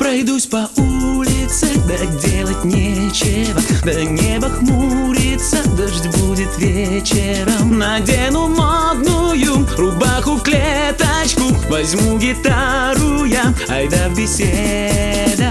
Пройдусь по улице, да делать нечего, да небо хмурится, дождь будет вечером. Надену модную рубаху в клеточку, возьму гитару я, айда в беседочку.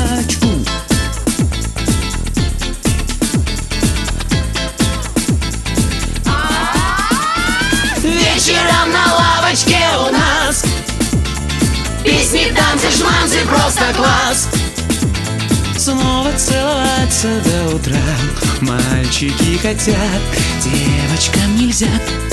Вечером на лавочке у нас песни, танцы, жманцы, просто класс. Снова целоваться до утра мальчики хотят, девочкам нельзя.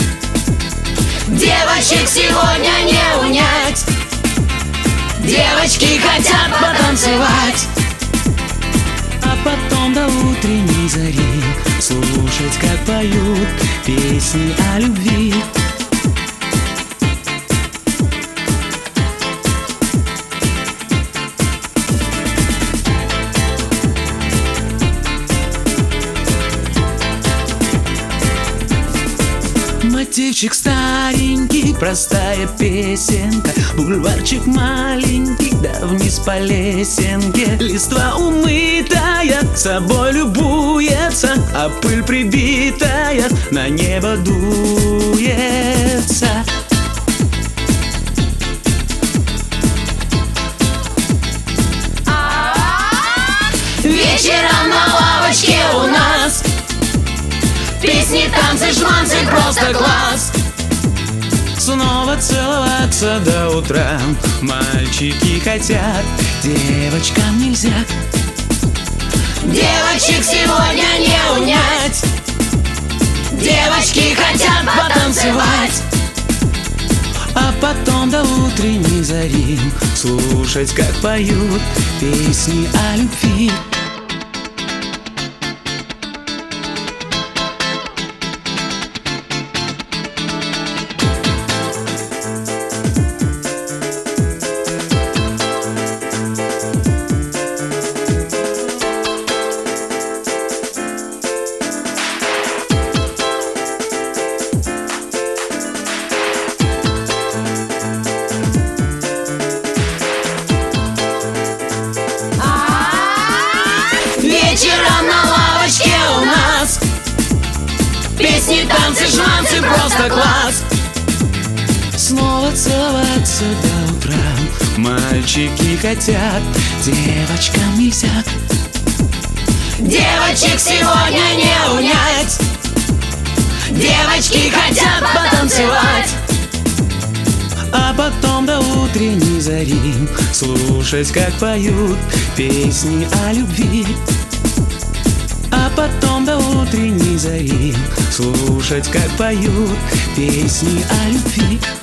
Девочек сегодня не унять, девочки хотят потанцевать. А потом до утренней зари слушать, как поют песни о любви. Мотивчик старенький, простая песенка, бульварчик маленький, да вниз по лесенке. Листва умытая, собой любуется, а пыль прибитая на небо дуется. Вечером на лавочке у нас песни, танцы, жманцы, просто класс. Снова целоваться до утра мальчики хотят, девочкам нельзя. Девочек сегодня не унять, девочки хотят потанцевать. А потом до утренней зари слушать, как поют песни о любви. Вечером на лавочке у нас песни, танцы, жманцы, просто класс. Снова целоваться до утра мальчики хотят, девочкам нельзя. Девочек сегодня не унять, девочки хотят потанцевать. А потом до утренней зари слушать, как поют песни о любви. А потом до утренней зари слушать, как поют песни о любви.